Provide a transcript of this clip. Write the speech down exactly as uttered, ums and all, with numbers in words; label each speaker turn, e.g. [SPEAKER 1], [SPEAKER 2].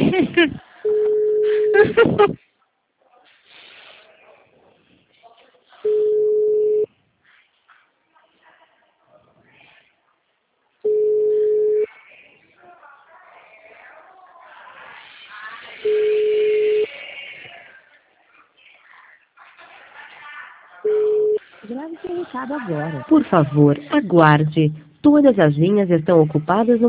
[SPEAKER 1] Grave seu recado agora. Por favor, aguarde. Todas as linhas estão ocupadas no